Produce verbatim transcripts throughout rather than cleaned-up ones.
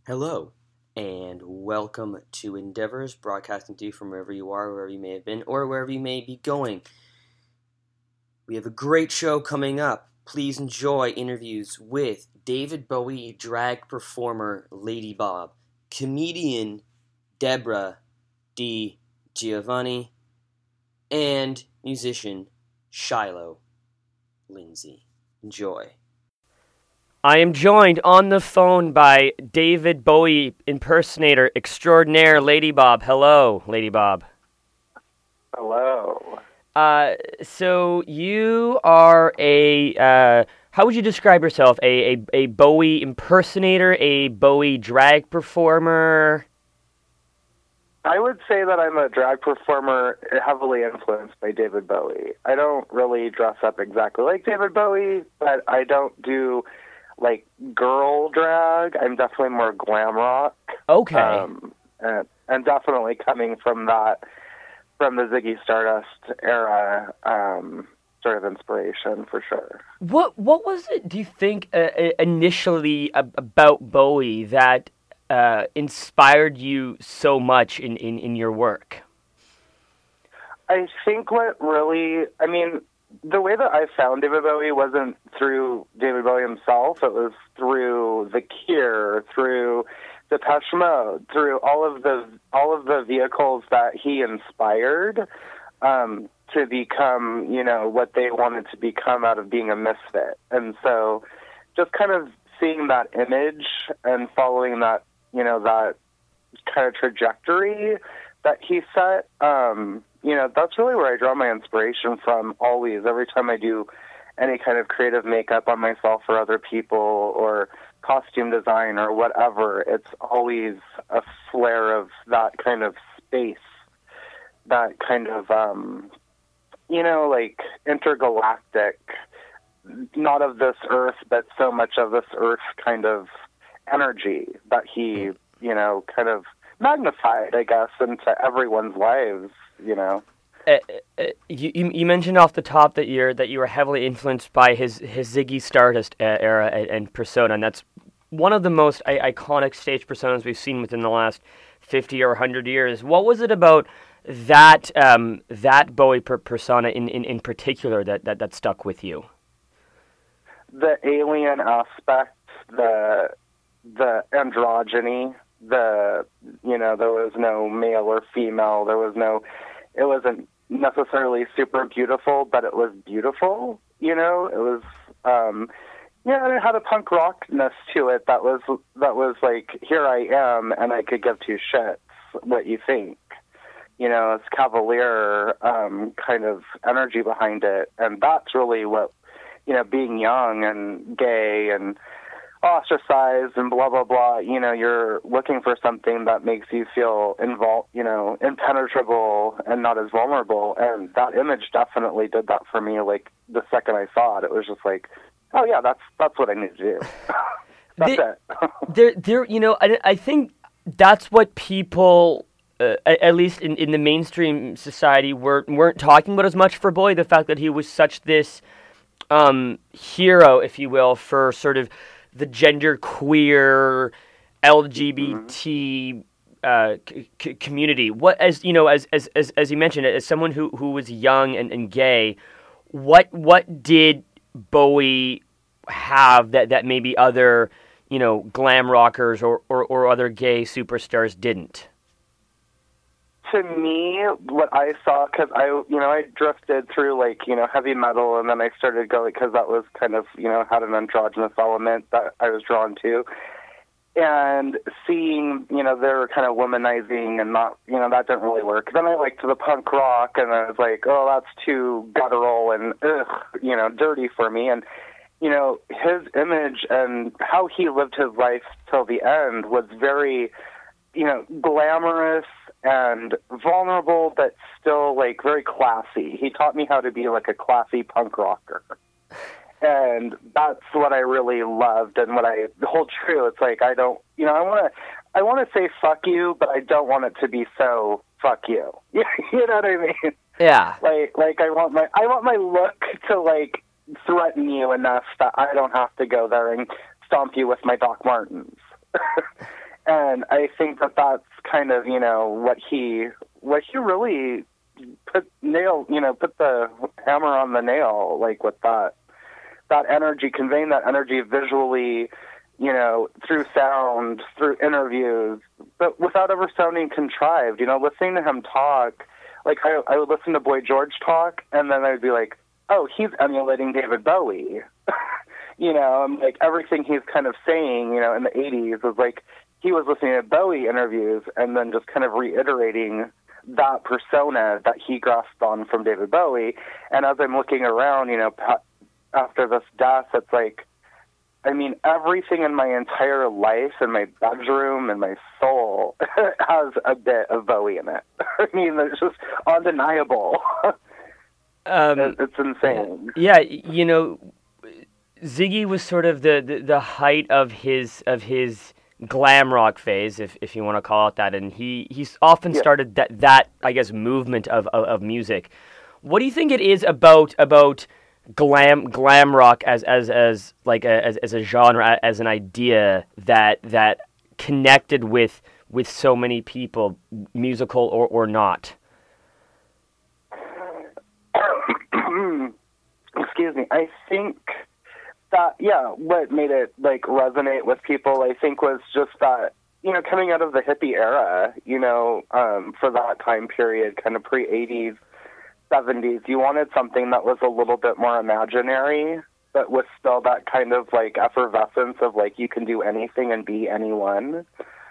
Hello, and welcome to Endeavors, broadcasting to you from wherever you are, wherever you may have been, or wherever you may be going. We have a great show coming up. Please enjoy interviews with David Bowie drag performer Lady Bob, comedian Deborah Di Giovanni, and musician Shiloh Lindsay. Enjoy. I am joined on the phone by David Bowie impersonator extraordinaire, Lady Bob. Hello, Lady Bob. Hello. Uh, so you are a, uh, how would you describe yourself? A, a, a Bowie impersonator, a Bowie drag performer? I would say that I'm a drag performer heavily influenced by David Bowie. I don't really dress up exactly like David Bowie, but I don't do like girl drag. I'm definitely more glam rock. Okay. Um, and, and definitely coming from that, from the Ziggy Stardust era, um, sort of inspiration for sure. What what was it, do you think, uh, initially about Bowie that uh, inspired you so much in, in, in your work? I think what really, I mean, the way that I found David Bowie wasn't through David Bowie himself. It was through The Cure, through Depeche Mode, through all of the all of the vehicles that he inspired um, to become, you know, what they wanted to become out of being a misfit. And so, just kind of seeing that image and following that, you know, that kind of trajectory that he set. Um, You know, that's really where I draw my inspiration from always. Every time I do any kind of creative makeup on myself or other people or costume design or whatever, it's always a flare of that kind of space, that kind of, um, you know, like intergalactic, not of this earth, but so much of this earth kind of energy that he, you know, kind of magnified, I guess, into everyone's lives. You know, uh, uh, you you mentioned off the top that you're that you were heavily influenced by his his Ziggy Stardust uh, era and, and persona, and that's one of the most I- iconic stage personas we've seen within the last fifty or one hundred years. What was it about that um, that Bowie per- persona in, in, in particular that, that, that stuck with you? The alien aspect, the the androgyny, the, you know, there was no male or female, there was no, it wasn't necessarily super beautiful, but it was beautiful, you know, it was, um, yeah, and it had a punk rockness to it that was, that was like, here I am, and I could give two shits what you think, you know, it's cavalier, um, kind of energy behind it, and that's really what, you know, being young and gay and ostracized and blah blah blah, you know, you're looking for something that makes you feel involved, you know, impenetrable and not as vulnerable, and that image definitely did that for me. Like the second I saw it, it was just like, oh yeah, that's that's what I need to do. That's there, it. there there you know, I, I think that's what people uh, at least in, in the mainstream society weren't weren't talking about as much for Bowie, the fact that he was such this um hero, if you will, for sort of the gender queer L G B T uh, c- community. What, as you know, as as as, as you mentioned, as someone who, who was young and, and gay, what what did Bowie have that, that maybe other, you know, glam rockers or, or, or other gay superstars didn't? To me, what I saw, because I, you know, I drifted through like, you know, heavy metal, and then I started going, because that was kind of, you know, had an androgynous element that I was drawn to. And seeing, you know, they were kind of womanizing and not, you know, that didn't really work. Then I liked the punk rock, and I was like, oh, that's too guttural and, ugh, you know, dirty for me. And, you know, his image and how he lived his life till the end was very, you know, glamorous and vulnerable, but still like very classy. He taught me how to be like a classy punk rocker. And that's what I really loved and what I hold true. It's like, I don't, you know, I want to, I want to say fuck you, but I don't want it to be so fuck you. You know what I mean? Yeah. Like, like I want my, I want my look to like threaten you enough that I don't have to go there and stomp you with my Doc Martens. And I think that that's kind of, you know, what he, what he really put nail, you know, put the hammer on the nail, like with that, that energy, conveying that energy visually, you know, through sound, through interviews, but without ever sounding contrived. You know, listening to him talk, like I, I would listen to Boy George talk, and then I would be like, oh, he's emulating David Bowie. You know, and like everything he's kind of saying, you know, in the eighties was like he was listening to Bowie interviews and then just kind of reiterating that persona that he grasped on from David Bowie. And as I'm looking around, you know, after this death, it's like, I mean, everything in my entire life, in my bedroom, and my soul, has a bit of Bowie in it. I mean, it's just undeniable. Um, it's insane. Yeah, you know, Ziggy was sort of the, the, the height of his of his glam rock phase, if if you want to call it that, and he he's often yeah. started that that I guess movement of, of of music. What do you think it is about about glam glam rock as as as like a, as as a genre, as an idea that that connected with with so many people, musical or or not? Excuse me. I think that, yeah, what made it, like, resonate with people, I think, was just that, you know, coming out of the hippie era, you know, um, for that time period, kind of pre-eighties, seventies, you wanted something that was a little bit more imaginary, but with still that kind of, like, effervescence of, like, you can do anything and be anyone,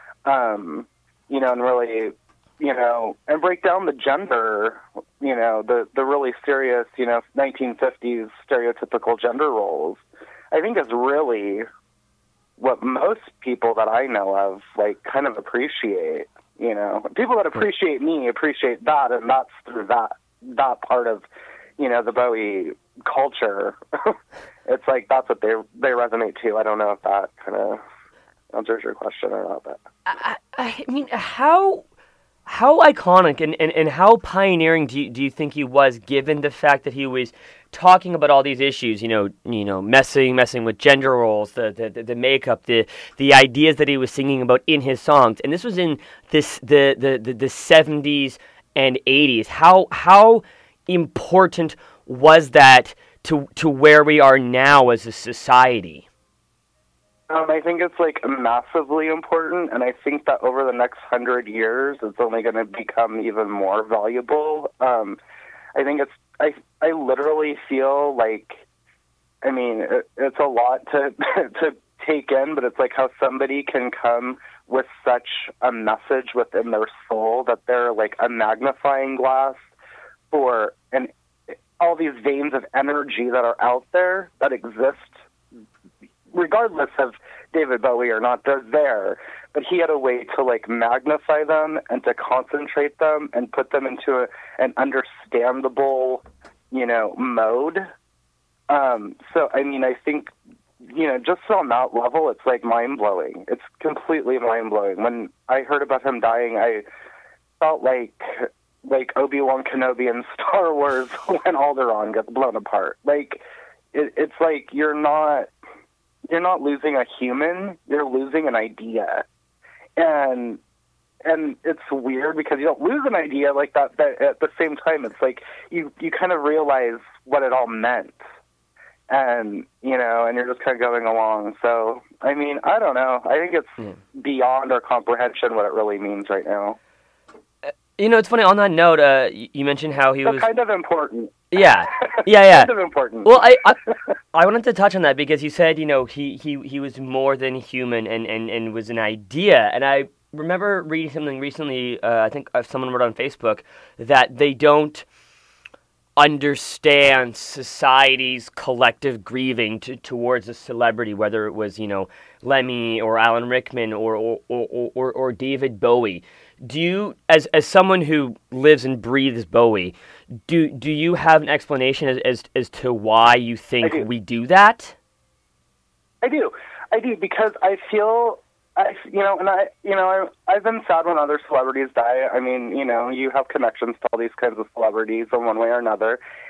um, you know, and really, you know, and break down the gender, you know, the, the really serious, you know, nineteen fifties stereotypical gender roles, I think is really what most people that I know of, like, kind of appreciate, you know. People that appreciate me appreciate that, and that's through that, that part of, you know, the Bowie culture. It's like, that's what they, they resonate to. I don't know if that kind of answers your question or not, but. I, I mean, how... How iconic and, and, and how pioneering do you, do you think he was, given the fact that he was talking about all these issues, you know, you know, messing messing with gender roles, the the, the makeup, the the ideas that he was singing about in his songs, and this was in this the the, the, the seventies and eighties. How how important was that to to where we are now as a society? Um, I think it's, like, massively important, and I think that over the next hundred years, it's only going to become even more valuable. Um, I think it's, I, I literally feel like, I mean, it, it's a lot to, to take in, but it's like how somebody can come with such a message within their soul that they're, like, a magnifying glass for an, all these veins of energy that are out there that exist regardless of David Bowie or not, they're there. But he had a way to, like, magnify them and to concentrate them and put them into a, an understandable, you know, mode. Um, so, I mean, I think, you know, just on that level, it's, like, mind-blowing. It's completely mind-blowing. When I heard about him dying, I felt like, like Obi-Wan Kenobi in Star Wars when Alderaan gets blown apart. Like, it, it's like you're not... You're not losing a human, you're losing an idea. And and it's weird because you don't lose an idea like that, but at the same time, it's like you, you kind of realize what it all meant. And, you know, and you're just kind of going along. So, I mean, I don't know. I think it's mm. beyond our comprehension what it really means right now. You know, it's funny, on that note, uh, you mentioned how he so was... kind of important. Yeah, yeah, yeah. kind of important. Well, I, I I wanted to touch on that because you said, you know, he, he, he was more than human and, and, and was an idea. And I remember reading something recently, uh, I think someone wrote on Facebook, that they don't understand society's collective grieving to, towards a celebrity, whether it was, you know, Lemmy or Alan Rickman or or, or, or, or David Bowie. Do you, as as someone who lives and breathes Bowie, do do you have an explanation as as, as to why you think do. we do that? I do, I do, because I feel, I you know, and I you know I I've been sad when other celebrities die. I mean, you know, you have connections to all these kinds of celebrities in one way or another,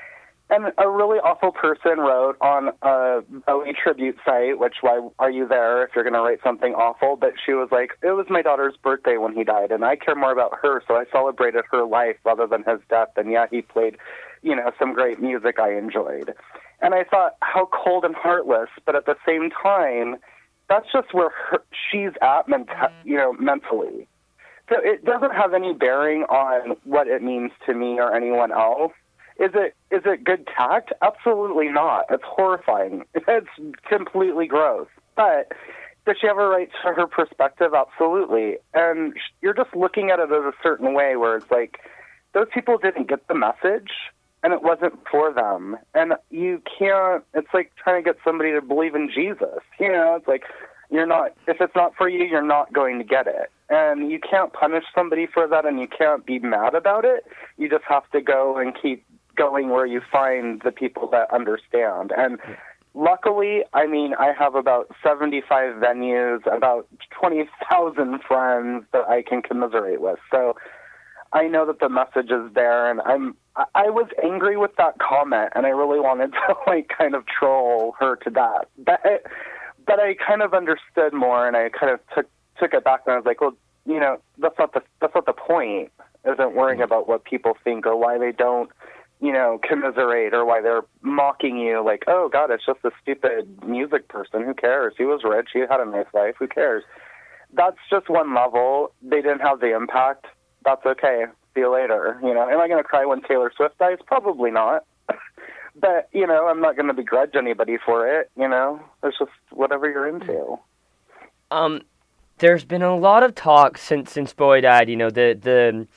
And a really awful person wrote on a Bowie tribute site, which, why are you there if you're going to write something awful? But she was like, it was my daughter's birthday when he died, and I care more about her, so I celebrated her life rather than his death. And yeah, he played, you know, some great music I enjoyed. And I thought, how cold and heartless, but at the same time, that's just where her, she's at, ment- you know, mentally. So it doesn't have any bearing on what it means to me or anyone else. Is it is it good tact? Absolutely not. It's horrifying. It's completely gross. But does she have a right to her perspective? Absolutely. And you're just looking at it as a certain way where it's like, those people didn't get the message, and it wasn't for them. And you can't, it's like trying to get somebody to believe in Jesus. You know, it's like, you're not, if it's not for you, you're not going to get it. And you can't punish somebody for that, and you can't be mad about it. You just have to go and keep going where you find the people that understand. And luckily, I mean, I have about seventy-five venues, about twenty thousand friends that I can commiserate with. So I know that the message is there, and I'm, I was angry with that comment, and I really wanted to, like, kind of troll her to death. But, but I kind of understood more, and I kind of took, took it back, and I was like, well, you know, that's not the, that's not the point, isn't worrying about what people think or why they don't, you know, commiserate, or why they're mocking you, like, oh, God, it's just a stupid music person. Who cares? He was rich. He had a nice life. Who cares? That's just one level. They didn't have the impact. That's okay. See you later. You know, am I going to cry when Taylor Swift dies? Probably not. But, you know, I'm not going to begrudge anybody for it. You know, it's just whatever you're into. Um, there's been a lot of talk since since Bowie died. You know, the the.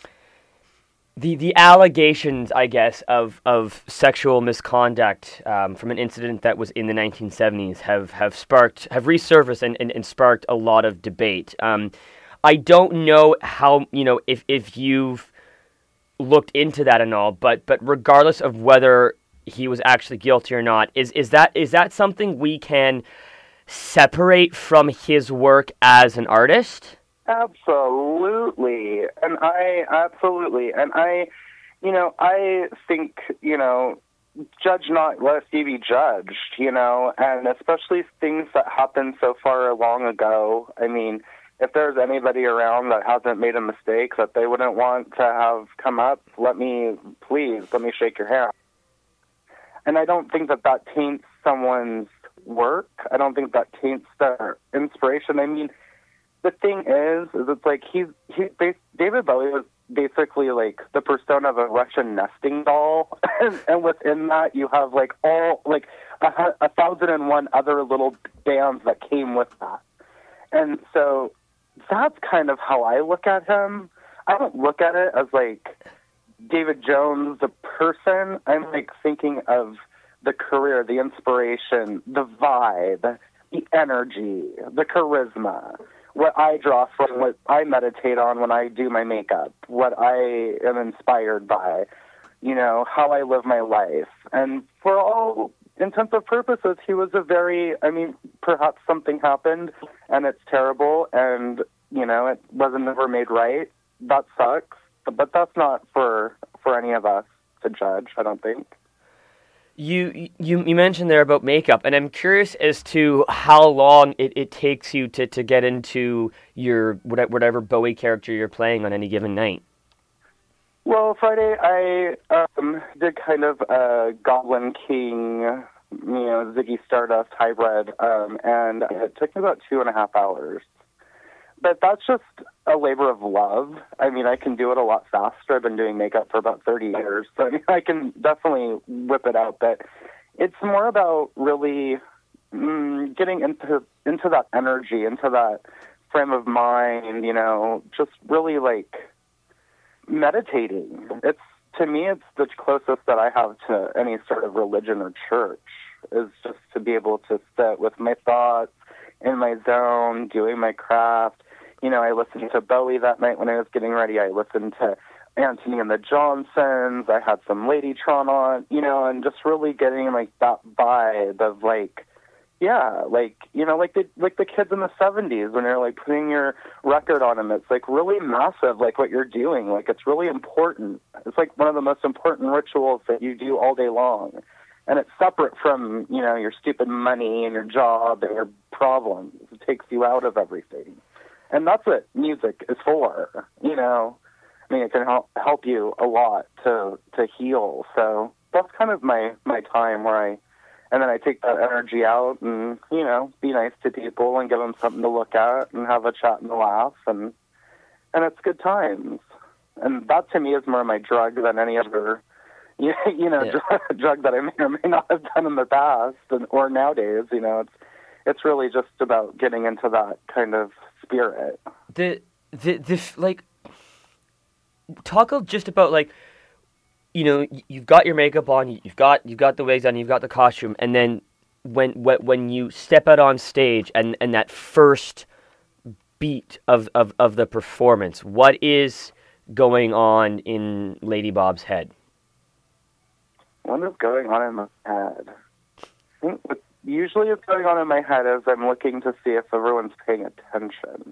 The the allegations, I guess, of, of sexual misconduct um, from an incident that was in the nineteen seventies have, have sparked, have resurfaced and, and, and sparked a lot of debate. Um, I don't know how, you know, if, if you've looked into that and all, but but regardless of whether he was actually guilty or not, is is that is that something we can separate from his work as an artist? Absolutely. And I, absolutely. And I, you know, I think, you know, judge not lest ye be judged, you know, and especially things that happened so far long ago. I mean, if there's anybody around that hasn't made a mistake that they wouldn't want to have come up, let me, please, let me shake your hand. And I don't think that that taints someone's work. I don't think that taints their inspiration. I mean, the thing is, is it's like he's, he, David Bowie was basically like the persona of a Russian nesting doll. and, and within that, you have like all, like a, a thousand and one other little bands that came with that. And so that's kind of how I look at him. I don't look at it as like David Jones, the person. I'm like thinking of the career, the inspiration, the vibe, the energy, the charisma, what I draw from, what I meditate on when I do my makeup, what I am inspired by, you know, how I live my life. And for all intents and purposes, he was a very, I mean, perhaps something happened and it's terrible and, you know, it wasn't ever made right. That sucks. But that's not for, for any of us to judge, I don't think. You, you you mentioned there about makeup, and I'm curious as to how long it, it takes you to, to get into your whatever Bowie character you're playing on any given night. Well, Friday I um, did kind of a Goblin King, you know, Ziggy Stardust hybrid, um, and it took me about two and a half hours. But that's just a labor of love. I mean, I can do it a lot faster. I've been doing makeup for about thirty years, so I, mean, I can definitely whip it out. But it's more about really mm, getting into into that energy, into that frame of mind, you know, just really like meditating. It's, to me, it's the closest that I have to any sort of religion or church, is just to be able to sit with my thoughts in my zone, doing my craft. You know, I listened to Bowie that night when I was getting ready. I listened to Anthony and the Johnsons. I had some Ladytron on, you know, and just really getting like that vibe of like Yeah, like, you know, like the like the kids in the seventies when you're like putting your record on them. It's like really massive, like what you're doing. Like it's really important. It's like one of the most important rituals that you do all day long. And it's separate from, you know, your stupid money and your job and your problems. It takes you out of everything. And that's what music is for, you know. I mean, it can help help you a lot to to heal. So that's kind of my, my time where I And then I take that energy out and, you know, be nice to people and give them something to look at and have a chat and a laugh. And and it's good times. And that to me is more my drug than any other, you know, yeah. drug, drug that I may or may not have done in the past and, or nowadays. You know, it's it's really just about getting into that kind of spirit. The, the, the like, talk just about, like, you know, you've got your makeup on, you've got you've got the wigs on, you've got the costume, and then when when, when you step out on stage and, and that first beat of, of, of the performance, what is going on in Lady Bob's head? What is going on in my head? I think what usually what's going on in my head is I'm looking to see if everyone's paying attention.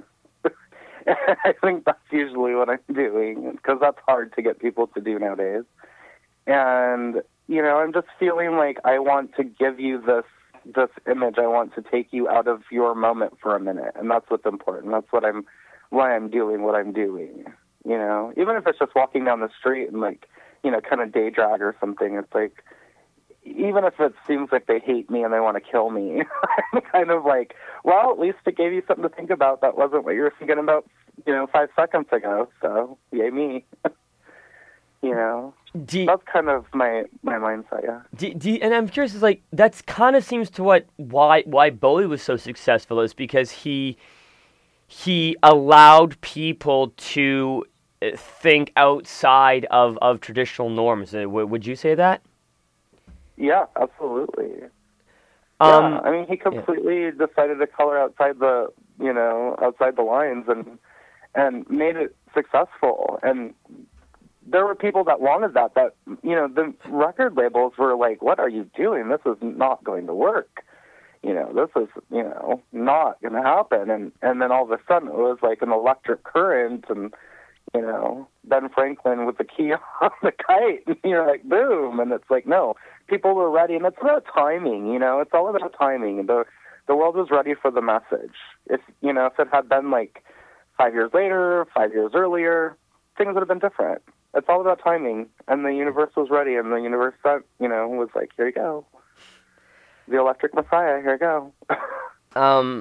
I think that's usually what I'm doing, because that's hard to get people to do nowadays. And, you know, I'm just feeling like I want to give you this this image. I want to take you out of your moment for a minute, and that's what's important. That's what I'm, why I'm doing what I'm doing, you know. Even if it's just walking down the street and, like, you know, kind of day drag or something, it's like, even if it seems like they hate me and they want to kill me, I'm kind of like, well, at least it gave you something to think about. That wasn't what you were thinking about, you know, five seconds ago. So, yay me. You know, you, that's kind of my, my mindset, yeah. Do, do you, and I'm curious, is like, that's kind of seems to what, why, why Bowie was so successful, is because he, he allowed people to think outside of, of traditional norms. Would you say that? Yeah, absolutely. Um, yeah, I mean, he completely yeah. decided to color outside the, you know, outside the lines and and made it successful. And there were people that wanted that, that, you know, the record labels were like, what are you doing? This is not going to work. You know, this is, you know, not going to happen. And, and then all of a sudden it was like an electric current and, you know, Ben Franklin with the key on the kite, and you're like, boom. And it's like, no, people were ready. And it's about timing, you know, it's all about timing. The, the world was ready for the message. If, you know, if it had been like five years later, five years earlier, things would have been different. It's all about timing, and the universe was ready, and the universe, you know, was like, here you go. The Electric Messiah, here you go. um,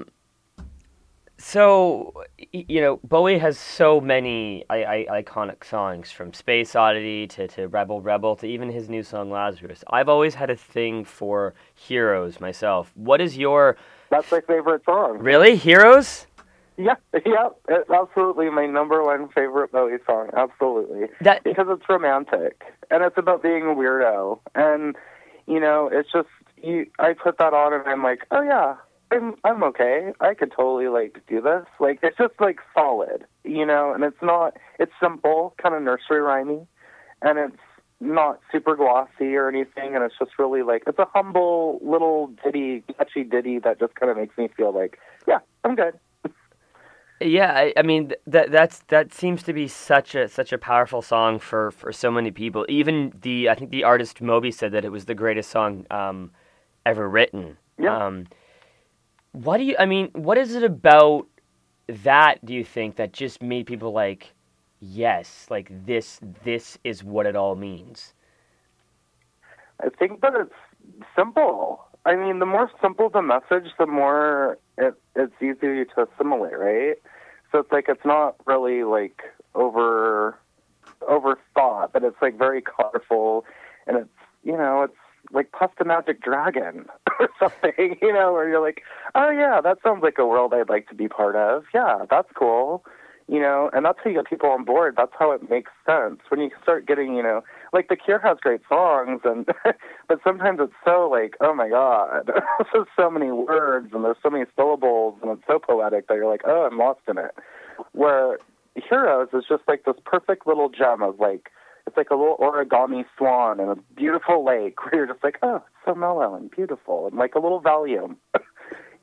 so, you know, Bowie has so many I- I- iconic songs, from Space Oddity to, to Rebel Rebel to even his new song, Lazarus. I've always had a thing for Heroes myself. What is your... That's my favorite song. Really? Heroes? Yeah, yeah, it's absolutely my number one favorite Bowie song, absolutely. That... Because it's romantic, and it's about being a weirdo, and, you know, it's just, you. I put that on, and I'm like, oh yeah, I'm I'm okay, I could totally, like, do this, like, it's just, like, solid, you know, and it's not, it's simple, kind of nursery rhymey, and it's not super glossy or anything, and it's just really, like, it's a humble little ditty, catchy ditty that just kind of makes me feel like, yeah, I'm good. Yeah, I, I mean that that's that seems to be such a such a powerful song for, for so many people. Even the I think the artist Moby said that it was the greatest song um, ever written. Yeah. Um, what do you? I mean, what is it about that? Do you think that just made people like, yes, like this this is what it all means? I think that it's simple. I mean, the more simple the message, the more it, it's easier to assimilate, right? So it's like, it's not really like over overthought, but it's like very colorful, and it's, you know, it's like Puff the Magic Dragon or something, you know, where you're like, oh yeah, that sounds like a world I'd like to be part of. Yeah, that's cool. You know, and that's how you get people on board. That's how it makes sense. When you start getting, you know, like The Cure has great songs, and but sometimes it's so like, oh my God, there's so many words and there's so many syllables, and it's so poetic that you're like, oh, I'm lost in it. Where Heroes is just like this perfect little gem of like, it's like a little origami swan in a beautiful lake where you're just like, oh, it's so mellow and beautiful, and like a little volume.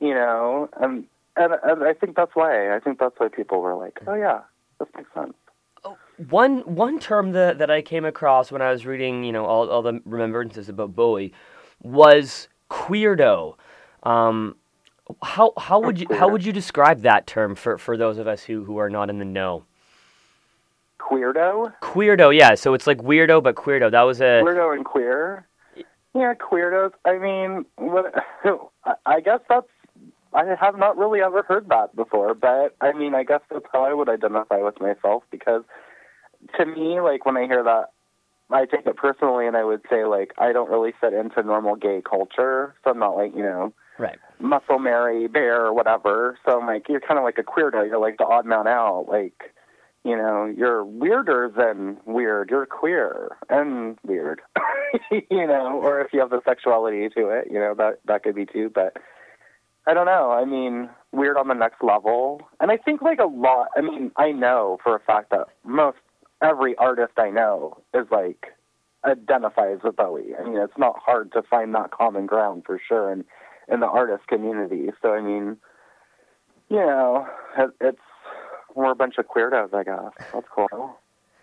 you know, and, and and I think that's why. I think that's why people were like, oh yeah, this makes sense. One one term that that I came across when I was reading, you know, all all the remembrances about Bowie was queerdo. Um, how how would you how would you describe that term for, for those of us who, who are not in the know? Queerdo? Queerdo, yeah. So it's like weirdo, but queerdo. That was a Weirdo and queer. Yeah, queerdos. I mean, what, I guess that's. I have not really ever heard that before, but I mean, I guess that's how I would identify with myself, because to me, like, when I hear that, I take it personally, and I would say, like, I don't really fit into normal gay culture, so I'm not, like, you know, right. Muscle Mary, Bear, or whatever, so I'm like, you're kind of like a queerdo, you're like the odd man out, like, you know, you're weirder than weird, you're queer, and weird, you know, or if you have the sexuality to it, you know, that, that could be too, but I don't know. I mean, weird on the next level. And I think, like, a lot, I mean, I know for a fact that most, every artist I know is, like, identifies with Bowie. I mean, it's not hard to find that common ground for sure in, in the artist community. So, I mean, you know, it, it's, we're a bunch of queerdos, I guess. That's cool.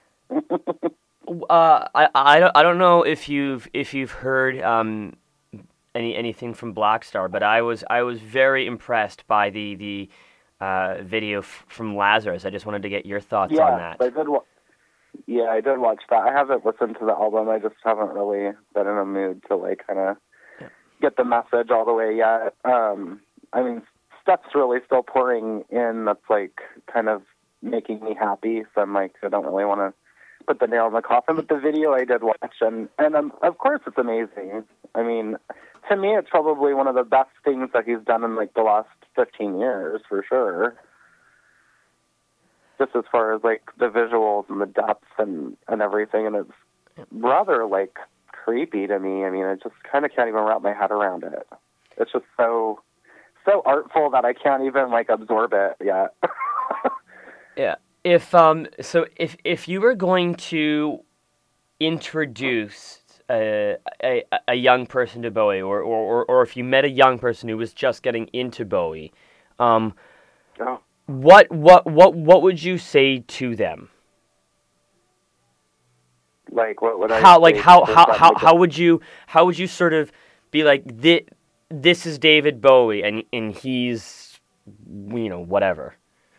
uh, I, I, don't, I don't know if you've, if you've heard, um, Any anything from Black Star, but I was I was very impressed by the the uh, video f- from Lazarus. I just wanted to get your thoughts yeah, on that. I did. Wa- yeah, I did watch that. I haven't listened to the album. I just haven't really been in a mood to like kind of yeah. get the message all the way yet. Um, I mean, stuff's really still pouring in. That's like kind of making me happy. So I'm like, I don't really want to put the nail in the coffin. But the video I did watch, and and um, of course it's amazing. I mean. To me, it's probably one of the best things that he's done in, like, the last fifteen years, for sure. Just as far as, like, the visuals and the depth and, and everything. And it's rather, like, creepy to me. I mean, I just kind of can't even wrap my head around it. It's just so, so artful that I can't even, like, absorb it yet. yeah. If, um, so if, if you were going to introduce A, a a young person to Bowie, or, or, or if you met a young person who was just getting into Bowie, um, oh. what what what what would you say to them? Like what would I how like say how how how, like how would you how would you sort of be like, this, this is David Bowie, and and he's, you know, whatever.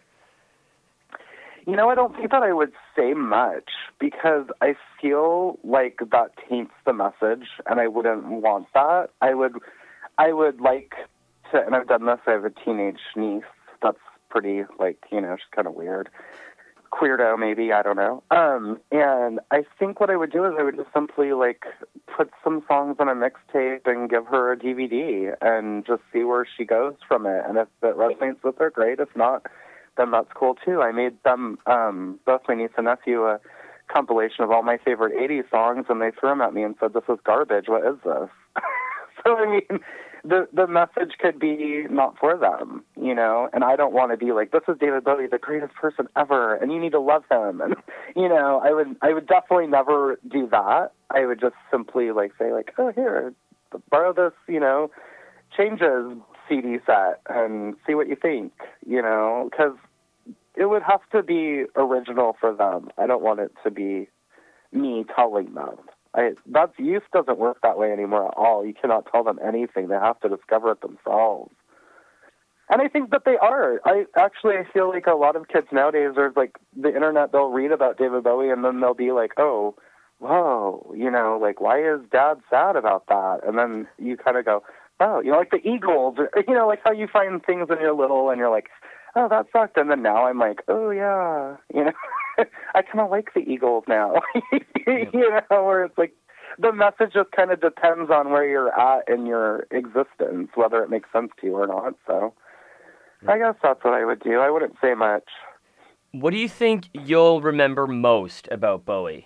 You know, I don't think that I would say much, because I feel like that taints the message, and I wouldn't want that. I would, I would like to, and I've done this, I have a teenage niece that's pretty, like, you know, she's kind of weird. Queerdo, maybe, I don't know. Um, and I think what I would do is I would just simply, like, put some songs on a mixtape and give her a D V D and just see where she goes from it. And if it resonates with her, great. If not, then that's cool too. I made them, um, both my niece and nephew, a compilation of all my favorite eighties songs, and they threw them at me and said, "This is garbage. What is this?" So, I mean, the the message could be not for them, you know, and I don't want to be like, "This is David Bowie, the greatest person ever, and you need to love him." And, you know, I would, I would definitely never do that. I would just simply, like, say, like, "Oh, here, borrow this, you know, Changes C D set and see what you think," you know, because it would have to be original for them. I don't want it to be me telling them. I, that's, youth doesn't work that way anymore at all. You cannot tell them anything. They have to discover it themselves. And I think that they are. I actually I feel like a lot of kids nowadays are like, the internet, they'll read about David Bowie and then they'll be like, "Oh, whoa, you know, like, why is Dad sad about that?" And then you kind of go, "Oh, you know, like the Eagles," or, you know, like how you find things when you're little and you're like, "Oh, that sucked." And then now I'm like, "Oh, yeah," you know, I kind of like the Eagles now, you know, where it's like the message just kind of depends on where you're at in your existence, whether it makes sense to you or not. So I guess that's what I would do. I wouldn't say much. What do you think you'll remember most about Bowie?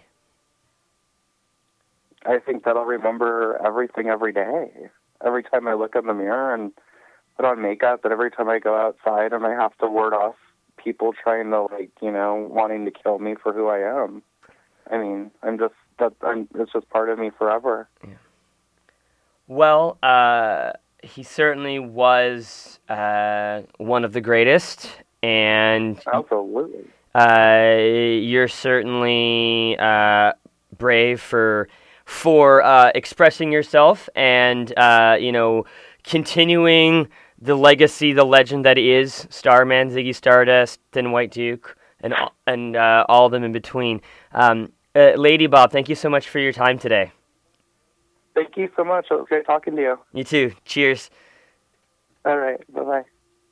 I think that I'll remember everything every day. Every time I look in the mirror and put on makeup, and every time I go outside and I have to ward off people trying to, like, you know, wanting to kill me for who I am. I mean, I'm just, that, I'm, it's just part of me forever. Yeah. Well, uh, he certainly was uh, one of the greatest, and Absolutely. uh, you're certainly uh, brave for for uh, expressing yourself and uh, you know continuing the legacy, the legend that is Starman, Ziggy Stardust, and White Duke, and and uh, all of them in between. Um, uh, Lady Bob, thank you so much for your time today. Thank you so much. It was great talking to you. You too. Cheers. All right. Bye-bye.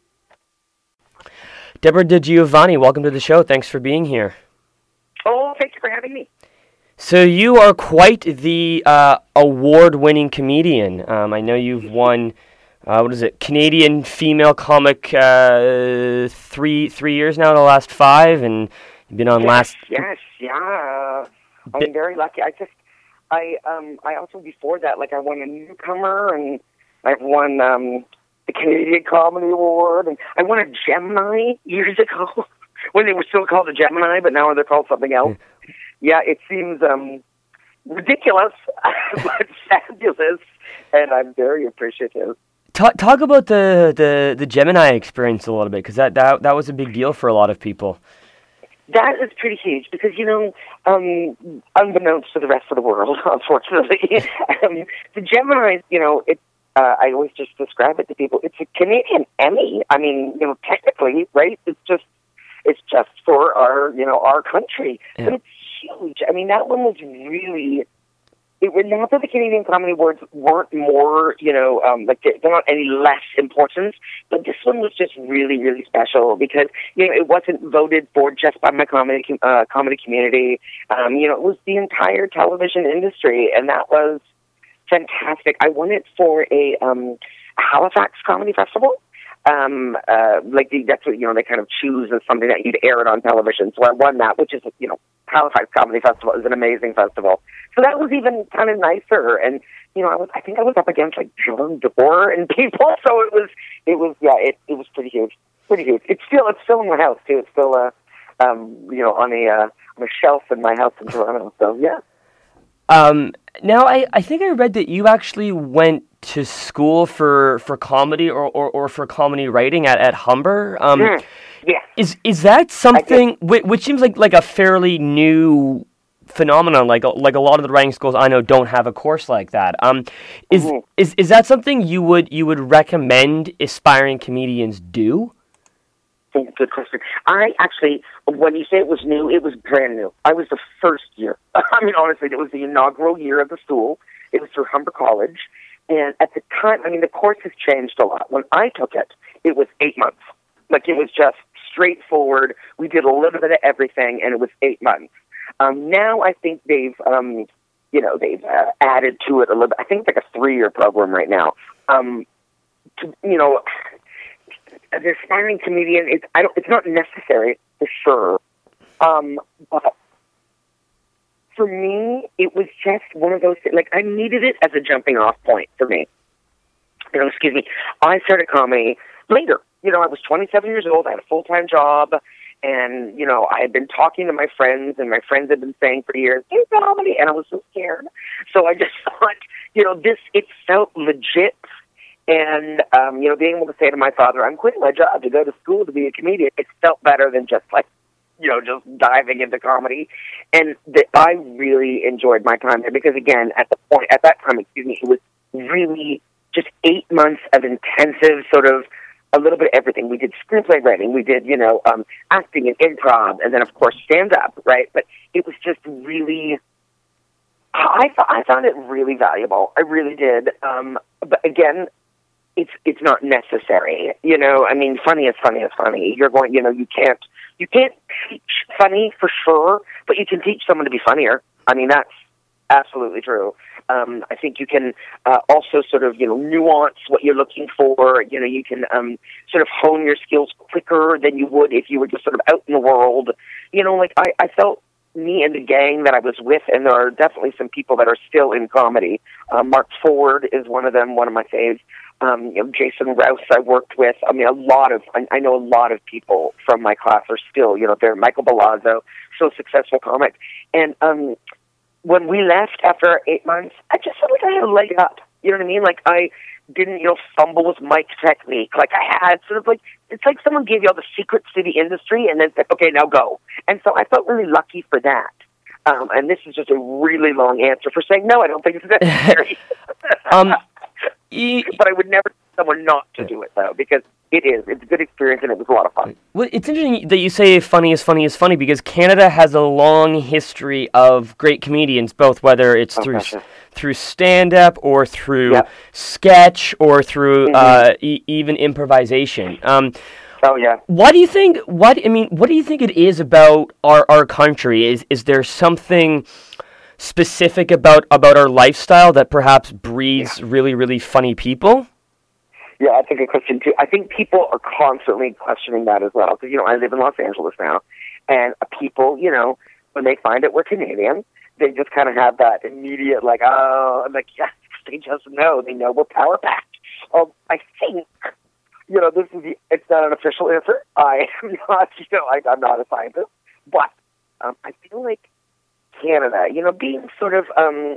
Deborah DiGiovanni, welcome to the show. Thanks for being here. Oh, thanks for having me. So you are quite the uh, award-winning comedian. Um, I know you've won, uh, what is it, Canadian Female Comic uh, three three years now, the last five, and you've been on yes, last... Yes, yeah. I'm very lucky. I just... I um I also before that like I won a newcomer and I've won um the Canadian Comedy Award and I won a Gemini years ago when they were still called a Gemini but now they're called something else. Yeah, it seems um ridiculous but fabulous and I'm very appreciative. Talk, talk about the, the, the Gemini experience a little bit because that, that that was a big deal for a lot of people. That is pretty huge because, you know, um, unbeknownst to the rest of the world, unfortunately, um, the Geminis, you know, it, uh, I always just describe it to people, it's a Canadian Emmy. I mean, you know, technically, right? It's just, it's just for our, you know, our country. Yeah. But it's huge. I mean, that one was really, it was not that the Canadian Comedy Awards weren't more, you know, um, like they're not any less important, but this one was just really, really special because, you know, it wasn't voted for just by my comedy uh, comedy community. Um, you know, it was the entire television industry, and that was fantastic. I won it for a um, Halifax Comedy Festival. Um, uh, like the, that's what, you know, they kind of choose as something that you'd air it on television. So I won that, which is, you know, Halifax Comedy Festival is an amazing festival. So that was even kind of nicer. And, you know, I was, I think I was up against like John Doerr and people. So it was, it was, yeah, it, it was pretty huge, pretty huge. It's still, it's still in my house too. It's still, uh, um, you know, on a, uh, on a shelf in my house in Toronto. So yeah. Um, now I, I think I read that you actually went to school for, for comedy or, or, or for comedy writing at, at Humber. Um, mm, yeah. Is is that something which, which seems like, like a fairly new phenomenon? Like like a lot of the writing schools I know don't have a course like that. Um, is mm-hmm. is is that something you would you would recommend aspiring comedians do? Good question. I actually, when you say it was new, it was brand new. I was the first year. I mean, honestly, it was the inaugural year of the school. It was through Humber College. And at the time, I mean, the course has changed a lot. When I took it, it was eight months. Like, it was just straightforward. We did a little bit of everything, and it was eight months. Um, now I think they've, um, you know, they've uh, added to it a little bit. I think it's like a three-year program right now. Um, to, you know, as an aspiring comedian, it's, I don't, it's not necessary, for sure. Um, but for me, it was just one of those things. Like, I needed it as a jumping-off point for me. You know, excuse me. I started comedy later. You know, I was twenty-seven years old. I had a full-time job. And, you know, I had been talking to my friends, and my friends had been saying for years, do comedy. And I was so scared. So I just thought, you know, this, it felt legit. And, um, you know, being able to say to my father, I'm quitting my job to go to school to be a comedian, it felt better than just, like, you know, just diving into comedy. And the, I really enjoyed my time there because, again, at the point, at that time, excuse me, it was really just eight months of intensive sort of a little bit of everything. We did screenplay writing, we did, you know, um, acting and improv, and then, of course, stand-up, right? But it was just really, I, th- I found it really valuable. I really did. Um, but, again, it's it's not necessary, you know. I mean, funny is funny is funny. You're going, you know, you can't you can't teach funny for sure, but you can teach someone to be funnier. I mean, that's absolutely true. Um, I think you can uh, also sort of, you know, nuance what you're looking for. You know, you can um, sort of hone your skills quicker than you would if you were just sort of out in the world. You know, like I, I felt me and the gang that I was with, and there are definitely some people that are still in comedy. Uh, Mark Ford is one of them, one of my faves. Um, you know, Jason Rouse I worked with. I mean, a lot of, I, I know a lot of people from my class are still, you know, they're Michael Balazzo, so successful comic. And um, when we left after eight months, I just felt like I had a leg up. You know what I mean? Like I, didn't, you know, fumble with mic technique like I had. Sort of like, it's like someone gave you all the secrets to the industry and then said, okay, now go. And so I felt really lucky for that. Um, and this is just a really long answer for saying, no, I don't think it's necessary. um, e- but I would never tell someone not to do it, though, because it is. It's a good experience, and it was a lot of fun. Well, it's interesting that you say funny is funny is funny, because Canada has a long history of great comedians, both whether it's Oh, through gotcha. through stand-up or through Yep. sketch or through Mhm. uh, e- even improvisation. Um, Oh, yeah. Why do you think? What I mean, what do you think it is about our, our country? Is is there something specific about about our lifestyle that perhaps breeds Yeah. really really funny people? Yeah, I think a question, too. I think people are constantly questioning that as well. Because, you know, I live in Los Angeles now, and people, you know, when they find out we're Canadian, they just kind of have that immediate, like, oh, I'm like, yes, they just know. They know we're power packed. Um, I think, you know, this is the, it's not an official answer. I am not, you know, I, I'm not a scientist. But um, I feel like Canada, you know, being sort of, um,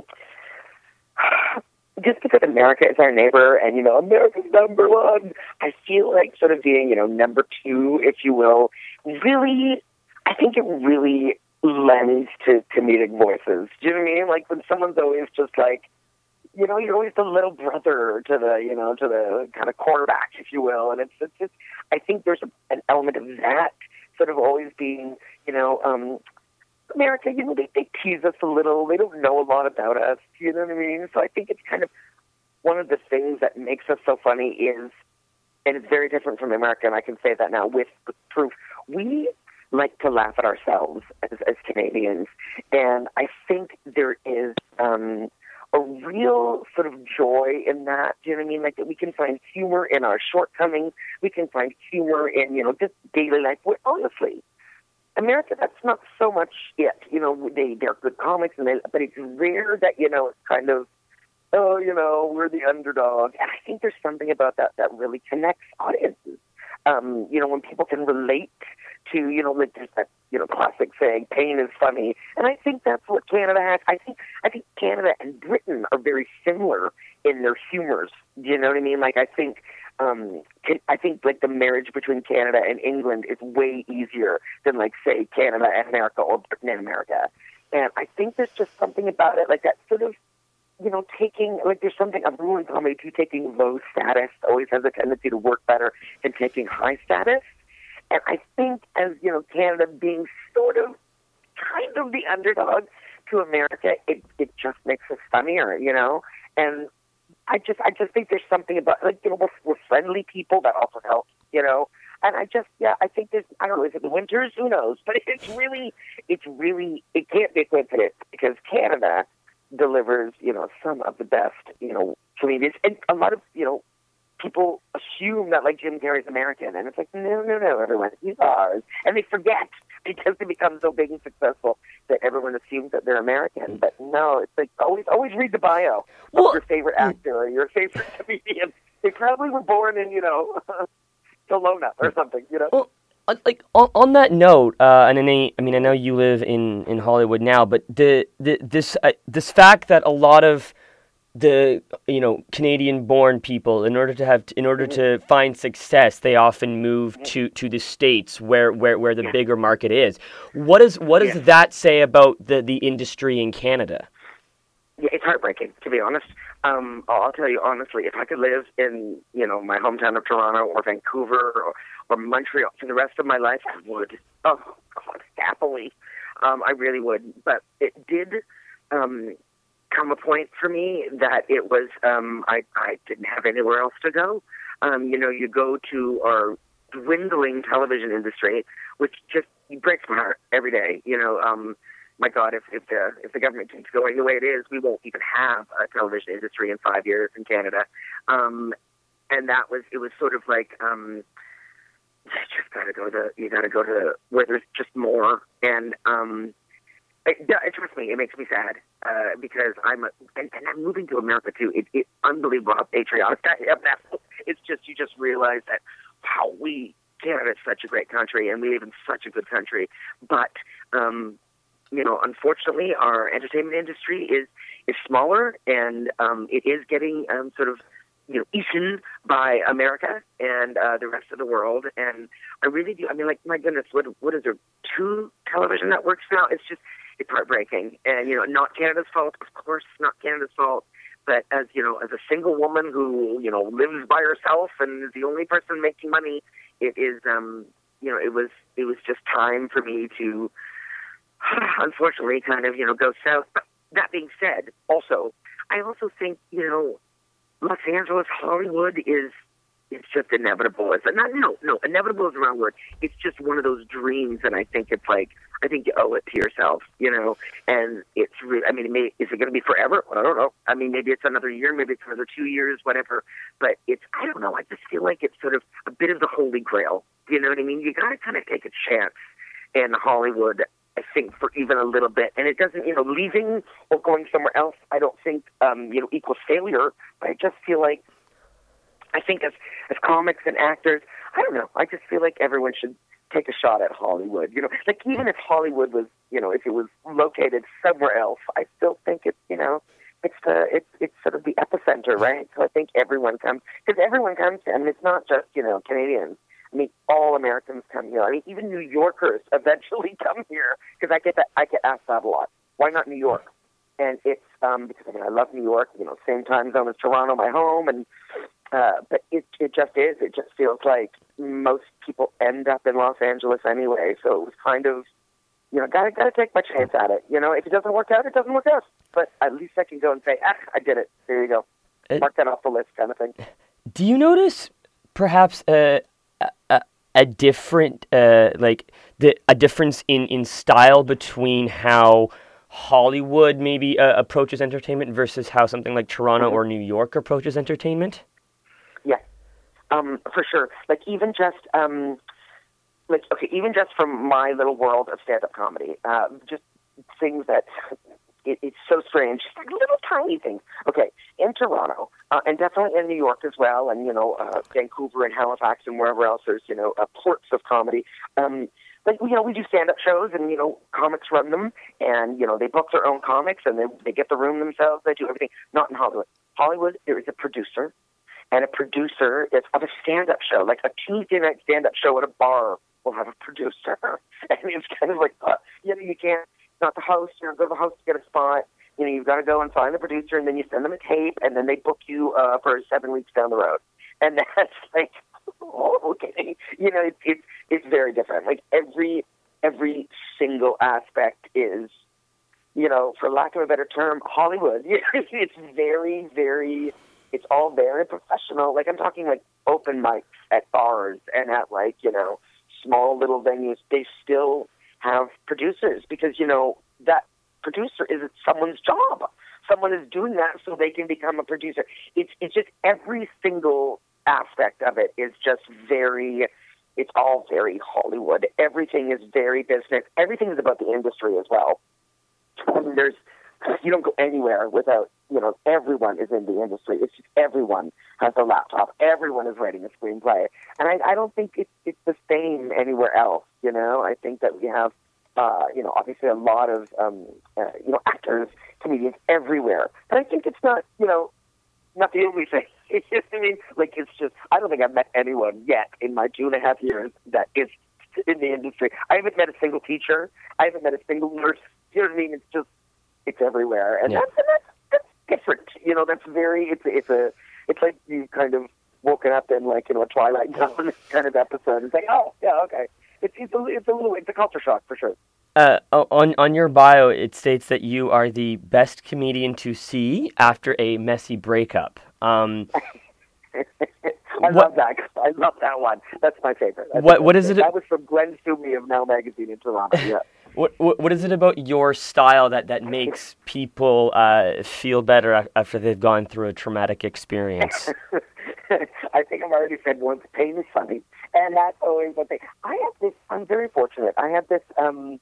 just because America is our neighbor and, you know, America's number one, I feel like sort of being, you know, number two, if you will, really, I think it really lends to comedic voices. Do you know what I mean? Like when someone's always just like, you know, you're always the little brother to the, you know, to the kind of quarterback, if you will. And it's, it's just, I think there's a, an element of that sort of always being, you know, um, America, you know, they, they tease us a little. They don't know a lot about us. You know what I mean? So I think it's kind of one of the things that makes us so funny is, and it's very different from America, and I can say that now with, with proof, we like to laugh at ourselves as, as Canadians. And I think there is um, a real sort of joy in that. Do you know what I mean? Like that we can find humor in our shortcomings. We can find humor in, you know, just daily life. We're, honestly, America, that's not so much it. You know, they, they're good comics, and they, but it's rare that, you know, it's kind of, oh, you know, we're the underdog. And I think there's something about that that really connects audiences. Um, you know, when people can relate to, you know, like there's that, you know, classic saying, pain is funny. And I think that's what Canada has. I think I think Canada and Britain are very similar in their humors. Do you know what I mean? Like, I think, um, I think, like, the marriage between Canada and England is way easier than, like, say, Canada and America or Britain and America. And I think there's just something about it, like that sort of, you know, taking, like there's something, a rule in comedy too, taking low status always has a tendency to work better than taking high status. And I think as, you know, Canada being sort of, kind of the underdog to America, it, it just makes us funnier, you know? And I just, I just think there's something about, like, you know, we're, we're friendly people, that also helps, you know? And I just, yeah, I think there's, I don't know, is it the winters? Who knows? But it's really, it's really, it can't be a coincidence because Canada delivers, you know, some of the best, you know, comedians. And a lot of, you know, people assume that, like, Jim Carrey's American. And it's like, no, no, no, everyone, he's ours. And they forget because they become so big and successful that everyone assumes that they're American. But no, it's like, always always read the bio Well, of your favorite actor or your favorite comedian. They probably were born in, you know, Kelowna or something, you know? Well, uh, like on, on that note, uh, and I, know, I mean, I know you live in, in Hollywood now, but the, the this uh, this fact that a lot of the you know Canadian-born people, in order to have in order to find success, they often move to, to the States where, where, where the Yeah. bigger market is. What is what does Yeah. that say about the, the industry in Canada? Yeah, it's heartbreaking, to be honest. Um, I'll tell you honestly, if I could live in, you know, my hometown of Toronto or Vancouver or, or Montreal for the rest of my life, I would. Oh, God, happily. Um, I really would. But it did um, come a point for me that it was, um, I, I didn't have anywhere else to go. Um, you know, you go to our dwindling television industry, which just breaks my heart every day, you know, um, my God, if if the if the government keeps going the way it is, we won't even have a television industry in five years in Canada. Um, and that was it was sort of like um, you just gotta go to you gotta go to where there's just more. And um, it, it, trust me, it makes me sad uh, because I'm a, and, and I'm moving to America too. It, it's unbelievable how patriotic I am now. It's just you just realize that wow, we Canada is such a great country and we live in such a good country, but um, you know, unfortunately, our entertainment industry is is smaller, and um, it is getting um, sort of you know, eaten by America and uh, the rest of the world. And I really do. I mean, like, my goodness, what what is there? Two television networks now? It's just, it's heartbreaking. And, you know, not Canada's fault, of course, not Canada's fault. But as, you know, as a single woman who, you know, lives by herself and is the only person making money, it is, um, you know, it was, it was just time for me to, unfortunately, kind of, you know, go south. But that being said, also, I also think, you know, Los Angeles, Hollywood is, it's just inevitable. It's not, no, no, inevitable is the wrong word. It's just one of those dreams, and I think it's like, I think you owe it to yourself, you know, and it's really, I mean, it may, is it going to be forever? Well, I don't know. I mean, maybe it's another year, maybe it's another two years, whatever, but it's, I don't know, I just feel like it's sort of a bit of the holy grail, you know what I mean? You got to kind of take a chance in Hollywood, I think, for even a little bit, and it doesn't, you know, leaving or going somewhere else, I don't think, um, you know, equals failure, but I just feel like, I think as, as comics and actors, I don't know, I just feel like everyone should take a shot at Hollywood. You know, like even if Hollywood was, you know, if it was located somewhere else, I still think it's, you know, it's the, it's, it's sort of the epicenter, right? So I think everyone comes, because everyone comes to, I mean, it's not just, you know, Canadians. I mean, all Americans come here. I mean, even New Yorkers eventually come here, because I get that, I get asked that a lot. Why not New York? And it's, um, because I mean, I love New York, you know, same time zone as Toronto, my home, and, Uh, but it it just is. It just feels like most people end up in Los Angeles anyway. So it was kind of, you know, gotta gotta take my chance at it. You know, if it doesn't work out, it doesn't work out. But at least I can go and say, ah, I did it. There you go. It, Mark that off the list, kind of thing. Do you notice perhaps a a, a different uh, like the a difference in, in style between how Hollywood maybe uh, approaches entertainment versus how something like Toronto mm-hmm. or New York approaches entertainment? Yeah, um, for sure. Like even just, um, like okay, even just from my little world of stand-up comedy, uh, just things that it, it's so strange, just like little tiny things. Okay, in Toronto, uh, and definitely in New York as well, and you know, uh, Vancouver and Halifax and wherever else there's you know uh, ports of comedy. Um, like you know, we do stand-up shows, and you know, comics run them, and you know, they book their own comics, and they they get the room themselves. They do everything. Not in Hollywood. Hollywood, there is a producer. And a producer is of a stand-up show, like a Tuesday night stand-up show at a bar will have a producer. And it's kind of like, uh, you know, you can't, it's not the host, you know, go to the host to get a spot. You know, you've got to go and find the producer, and then you send them a tape, and then they book you uh, for seven weeks down the road. And that's like, oh, okay. You know, it's, it's, it's very different. Like every, every single aspect is, you know, for lack of a better term, Hollywood. It's very, very... It's all very professional. Like, I'm talking, like, open mics at bars and at, like, you know, small little venues. They still have producers because, you know, that producer is someone's job. Someone is doing that so they can become a producer. It's it's just every single aspect of it is just very, it's all very Hollywood. Everything is very business. Everything is about the industry as well. I mean, there's, you don't go anywhere without, you know, everyone is in the industry. It's just everyone has a laptop. Everyone is writing a screenplay. And I, I don't think it's, it's the same anywhere else, you know. I think that we have, uh, you know, obviously a lot of, um, uh, you know, actors, comedians everywhere. But I think it's not, you know, not the only thing. It's just, I mean, like, it's just, I don't think I've met anyone yet in my two and a half years that is in the industry. I haven't met a single teacher. I haven't met a single nurse. You know what I mean? It's just, it's everywhere. And, yeah. that's, and that's, that's different. You know, that's very, it's, it's a, it's like you kind of woken up in like, you know, a Twilight Zone kind of episode. It's like, oh, yeah, okay. It's, it's a, it's a little, it's a culture shock for sure. Uh, on on your bio, it states that you are the best comedian to see after a messy breakup. Um, I what, love that. I love that one. That's my favorite. That's what what is it? That was from Glenn Sumi of Now Magazine in Toronto. Yeah. what, what what is it about your style that, that makes people uh, feel better after they've gone through a traumatic experience? I think I've already said once, pain is funny, and that's always the thing. I have this. I'm very fortunate. I have this. Um,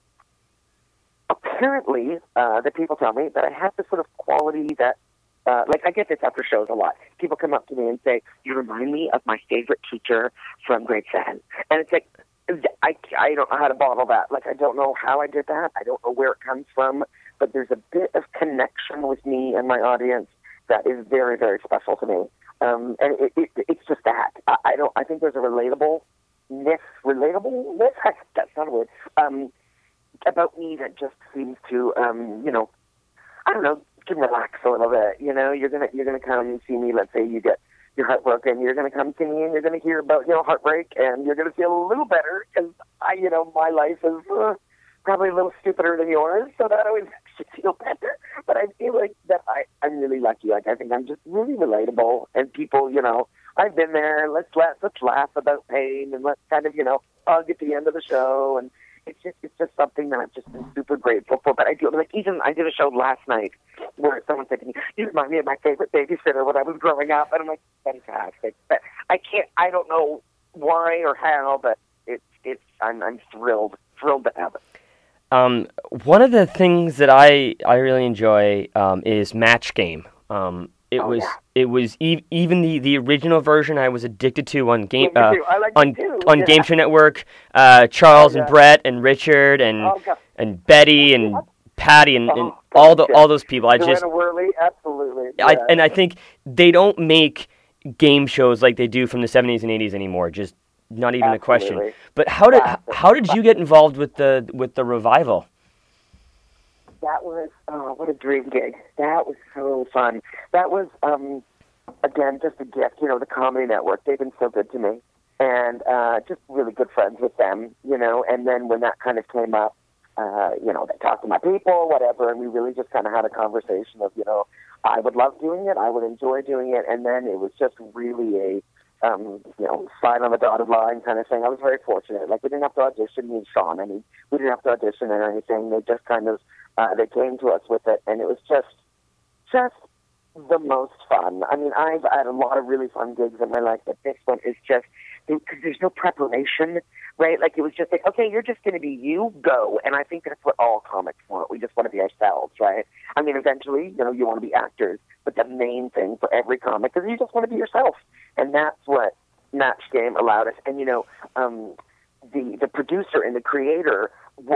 Apparently, uh, that people tell me that I have this sort of quality that, uh, like I get this after shows a lot. People come up to me and say, you remind me of my favorite teacher from grade seven. And it's like, I, I don't know how to bottle that. Like, I don't know how I did that. I don't know where it comes from. But there's a bit of connection with me and my audience that is very, very special to me. Um, and it, it, it's just that. I, I don't. I think there's a relatable, relatable. That's not a word. Um, about me that just seems to, um, you know, I don't know, can relax a little bit. You know, you're gonna you're gonna come and see me. Let's say you get your heart broken. You're gonna come to me and you're gonna hear about, you know, heartbreak, and you're gonna feel a little better because I, you know, my life is uh, probably a little stupider than yours, so that always makes you feel better. But I feel like that I I'm really lucky. Like I think I'm just really relatable, and people, you know, I've been there. Let's laugh. Let's laugh about pain, and let's kind of, you know, hug at the end of the show. And it's just it's just something that I've just been super grateful for. But I do, like, even I did a show last night where someone said to me, "You remind me of my favorite babysitter when I was growing up," and I'm like, fantastic. But I can't. I don't know why or how, but it's it's I'm I'm thrilled thrilled to have it. Um, one of the things that I, I really enjoy um, is Match Game. Um, it oh, was yeah. it was e- even the, the original version I was addicted to on game yeah, uh, like on on yeah. Game Show Network. Uh, Charles oh, yeah. and Brett and Richard and oh, and Betty and Patty and, and oh, all the yeah. all those people. I Joanna just Worley, absolutely. Yeah. I, and I think they don't make game shows like they do from the seventies and eighties anymore. Just not even absolutely. a question. But how did how did you get involved with the with the revival? That was, oh, what a dream gig. That was so fun. That was, um, again, just a gift. You know, the Comedy Network, they've been so good to me. And uh, just really good friends with them, you know. And then when that kind of came up, uh, you know, they talked to my people, whatever, and we really just kind of had a conversation of, you know, I would love doing it, I would enjoy doing it. And then it was just really a, um, you know, sign on the dotted line kind of thing. I was very fortunate. Like, we didn't have to audition, me and Sean. I mean, we didn't have to audition or anything. They just kind of, Uh, they came to us with it, and it was just, just the most fun. I mean, I've had a lot of really fun gigs in my life, but this one is just, because there's no preparation, right? Like, it was just like, okay, you're just going to be you, go. And I think that's what all comics want. We just want to be ourselves, right? I mean, eventually, you know, you want to be actors, but the main thing for every comic is you just want to be yourself. And that's what Match Game allowed us. And, you know, um, the, the producer and the creator,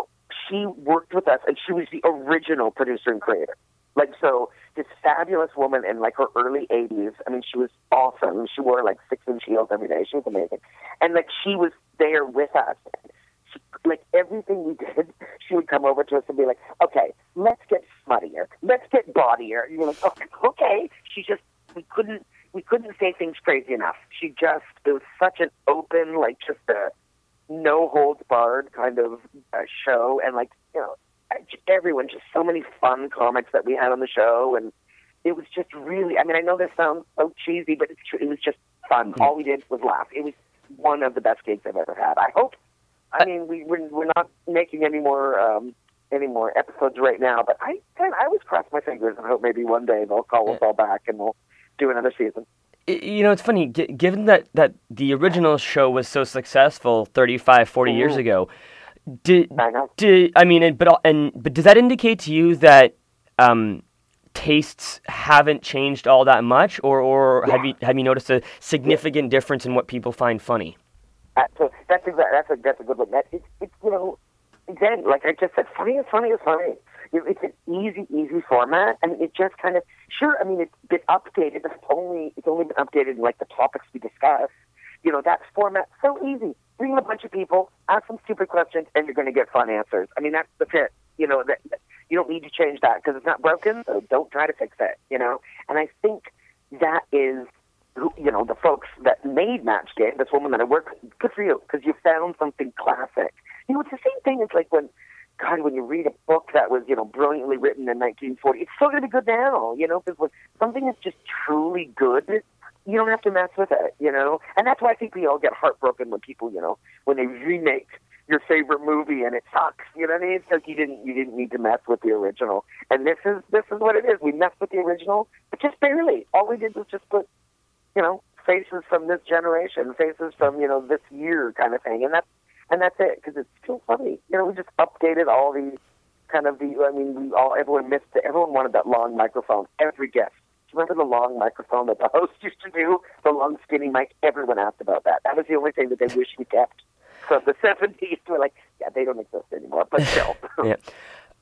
she worked with us, and she was the original producer and creator. Like, so this fabulous woman in, like, her early eighties, I mean, she was awesome. She wore, like, six-inch heels every day. She was amazing. And, like, she was there with us. She, like, everything we did, she would come over to us and be like, okay, let's get smuttier. Let's get bawdier. And you're like, okay, okay. She just, we couldn't, we couldn't say things crazy enough. She just, it was such an open, like, just a no-holds-barred kind of uh, show, and, like, you know, everyone, just so many fun comics that we had on the show, and it was just really, I mean, I know this sounds so cheesy, but it's true, it was just fun. All we did was laugh. It was one of the best gigs I've ever had. I hope, I mean, we, we're, we're not making any more um, any more episodes right now, but I, I always cross my fingers and hope maybe one day they'll call us all back and we'll do another season. You know, it's funny, given that, that the original show was so successful thirty-five, forty years ago, did, I know. did, I mean, but, and, but does that indicate to you that um, tastes haven't changed all that much, or, or yeah. have you have you noticed a significant yeah. difference in what people find funny? Uh, so that's exactly, that's a, that's a good one. That, it's, it's, you know, again, like I just said, funny is funny is funny. It's an easy, easy format, and it just kind of, sure, I mean, it's been updated, but it's only, it's only been updated in, like, the topics we discuss. You know, that format, so easy. Bring in a bunch of people, ask some stupid questions, and you're going to get fun answers. I mean, that's the fit. You know, that, that you don't need to change that, because it's not broken, so don't try to fix it, you know? And I think that is, you know, the folks that made Match Game, this woman that I work with, good for you, because you found something classic. You know, it's the same thing as, like, when, God, when you read a book that was, you know, brilliantly written in nineteen forty, it's still going to be good now, you know, because when something is just truly good, you don't have to mess with it, you know? And that's why I think we all get heartbroken when people, you know, when they remake your favorite movie and it sucks, you know what I mean? It's like you didn't, you didn't need to mess with the original. And this is, this is what it is. We messed with the original, but just barely. All we did was just put, you know, faces from this generation, faces from, you know, this year kind of thing. And that's, And that's it, because it's still funny. You know, we just updated all the kind of the, I mean, we all, everyone missed it. Everyone wanted that long microphone. Every guest. Do you remember the long microphone that the host used to do? The long skinny mic? Everyone asked about that. That was the only thing that they wish we kept from the seventies. We're like, yeah, they don't exist anymore, but still. yeah.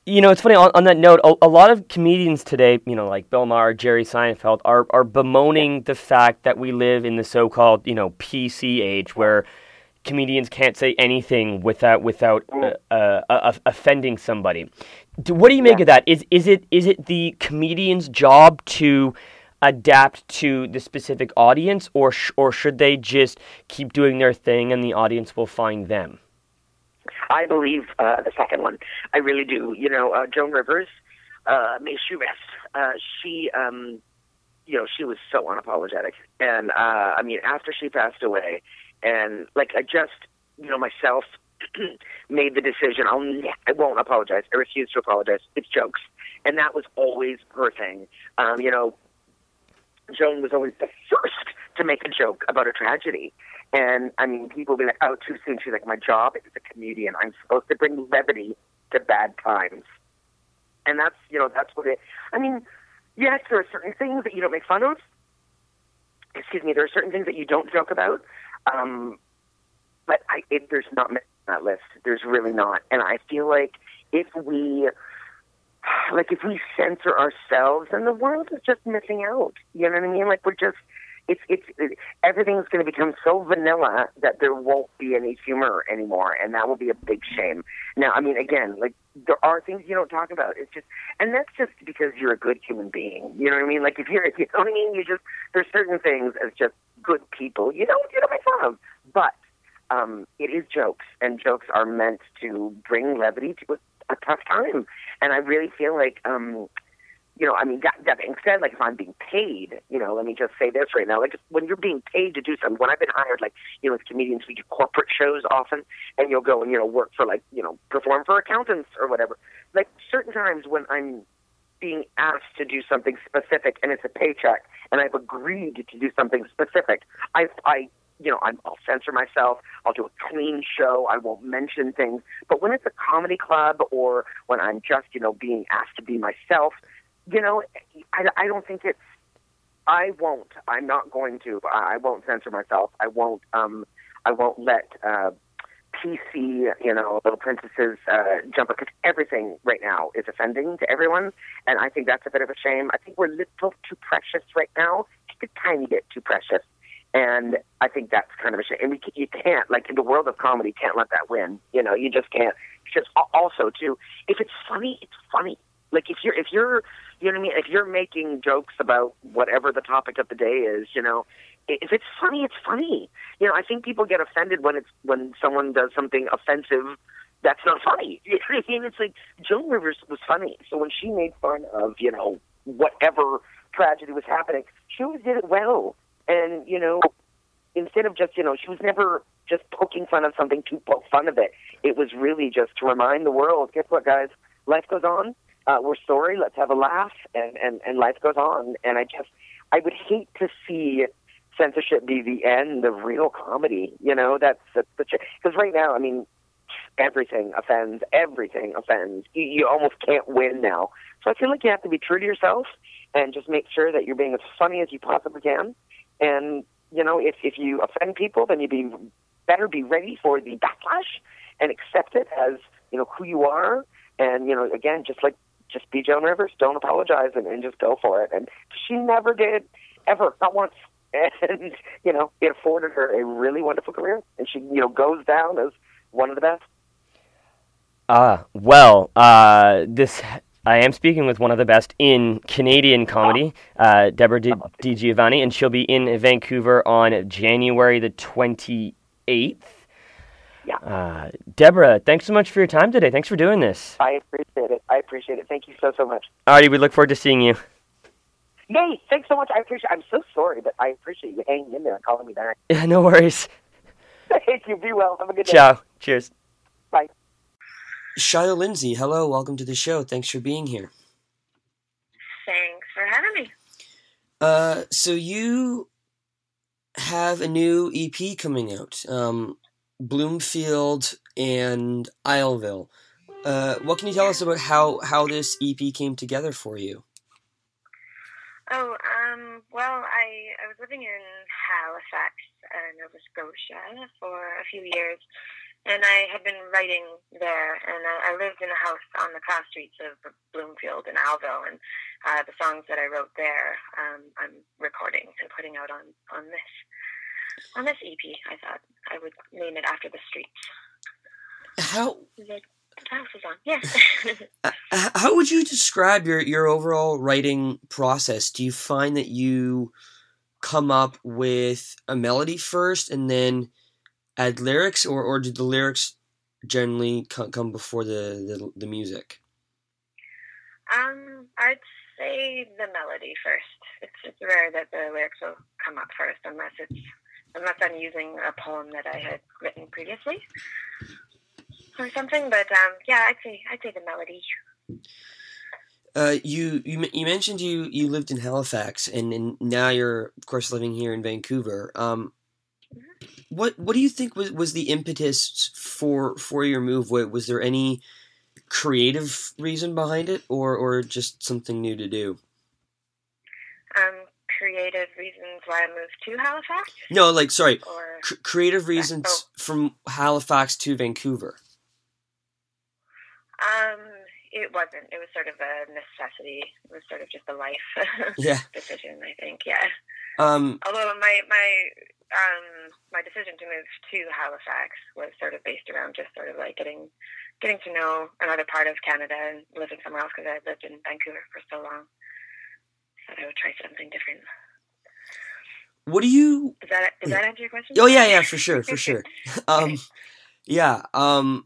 You know, it's funny, on, on that note, a, a lot of comedians today, you know, like Bill Maher, Jerry Seinfeld, are, are bemoaning the fact that we live in the so-called, you know, P C age where comedians can't say anything without without uh, uh, uh, offending somebody. Do, what do you make Yeah. of that? Is is it is it the comedian's job to adapt to the specific audience, or sh- or should they just keep doing their thing and the audience will find them? I believe uh, the second one. I really do. You know, uh, Joan Rivers, uh, may she rest. Uh, she, um, you know, she was so unapologetic, and uh, I mean, after she passed away, and like I just, you know, myself made the decision. I'll, I won't apologize. I refuse to apologize. It's jokes, and that was always her thing. Um, you know, Joan was always the first to make a joke about a tragedy. And, I mean, people will be like, oh, too soon. She's like, my job is a comedian. I'm supposed to bring levity to bad times. And that's, you know, that's what it, I mean, yes, there are certain things that you don't make fun of. Excuse me, there are certain things that you don't joke about. Um, but I, it, there's not many on that list. There's really not. And I feel like if we, like, if we censor ourselves, then the world is just missing out. You know what I mean? Like, we're just, It's it's it, everything's going to become so vanilla that there won't be any humor anymore, and that will be a big shame. Now, I mean, again, like there are things you don't talk about. It's just, and that's just because you're a good human being. You know what I mean? Like if you're, you know what I mean? You just there's certain things as just good people you don't you don't make fun of, but um, it is jokes, and jokes are meant to bring levity to a, a tough time, and I really feel like. Um, You know, I mean, that, that being said, like, if I'm being paid, you know, let me just say this right now. Like, when you're being paid to do something, when I've been hired, like, you know, as comedians, we do corporate shows often, and you'll go and, you know, work for, like, you know, perform for accountants or whatever. Like, certain times when I'm being asked to do something specific and it's a paycheck and I've agreed to do something specific, I, I you know, I'm, I'll censor myself. I'll do a clean show. I won't mention things. But when it's a comedy club or when I'm just, you know, being asked to be myself, you know, I, I don't think it's, I won't, I'm not going to, I won't censor myself. I won't, um, I won't let, uh, P C, you know, little princesses, uh, jump, because everything right now is offending to everyone. And I think that's a bit of a shame. I think we're a little too precious right now, just a tiny bit too precious. And I think that's kind of a shame. And we, you can't, like in the world of comedy, can't let that win. You know, you just can't. Because also, too, if it's funny, it's funny. Like if you're, if you're, you know what I mean? If you're making jokes about whatever the topic of the day is, you know, if it's funny, it's funny. You know, I think people get offended when it's when someone does something offensive that's not funny. You know what I mean? It's like Joan Rivers was funny, so when she made fun of, you know, whatever tragedy was happening, she always did it well. And you know, instead of just, you know, she was never just poking fun of something to poke fun of it. It was really just to remind the world, guess what, guys? Life goes on. Uh, we're sorry, let's have a laugh, and, and, and life goes on. And I just, I would hate to see censorship be the end of real comedy. You know, that's, that's the, because right now, I mean, everything offends, everything offends. You, you almost can't win now. So I feel like you have to be true to yourself and just make sure that you're being as funny as you possibly can. And, you know, if, if you offend people, then you be better be ready for the backlash and accept it as, you know, who you are. And, you know, again, just like, just be Joan Rivers, don't apologize, and, and just go for it. And she never did, ever, not once. And, you know, it afforded her a really wonderful career. And she, you know, goes down as one of the best. Ah, uh, well, uh, this I am speaking with one of the best in Canadian comedy, uh, Deborah Di, Di Giovanni, and she'll be in Vancouver on January the twenty-eighth. Yeah. Uh, Deborah, thanks so much for your time today. Thanks for doing this. I appreciate it. I appreciate it. Thank you so, so much. Alrighty, we look forward to seeing you. Yay, thanks so much. I appreciate I'm so sorry, but I appreciate you hanging in there and calling me back. Yeah, no worries. Thank you. Be well. Have a good day. Ciao. Cheers. Bye. Shiloh Lindsay, hello. Welcome to the show. Thanks for being here. Thanks for having me. Uh, so you have a new E P coming out. Um... Bloomfield and Isleville. Uh, what can you tell us about how, how this E P came together for you? Oh, um, well, I, I was living in Halifax, uh, Nova Scotia for a few years, and I had been writing there, and I, I lived in a house on the cross streets of Bloomfield and Alville, and uh, the songs that I wrote there, um, I'm recording and putting out on, on this on this E P. I thought I would name it after the streets. How The house is on, yeah. uh, how would you describe your, your overall writing process? Do you find that you come up with a melody first and then add lyrics, or, or do the lyrics generally come, come before the, the the music? Um, I'd say the melody first. It's it's rare that the lyrics will come up first, unless it's unless I'm using a poem that I had written previously or something. But um, yeah, I'd say I'd say the melody. Uh, you you you mentioned you, you lived in Halifax, and, and now you're of course living here in Vancouver. Um, what what do you think was, was the impetus for for your move? What, was there any creative reason behind it, or or just something new to do? Um, creative reasons why I moved to Halifax. No, like sorry, Or C- creative reasons oh. from Halifax to Vancouver. um, it wasn't. It was sort of a necessity. It was sort of just a life Yeah. decision, I think. Yeah. Um, Although my my um my decision to move to Halifax was sort of based around just sort of like getting getting to know another part of Canada and living somewhere else, because I lived in Vancouver for so long. So I would try something different. what do you? Does that does that answer your question? Oh yeah, yeah, for sure, for sure. Um, yeah. Um,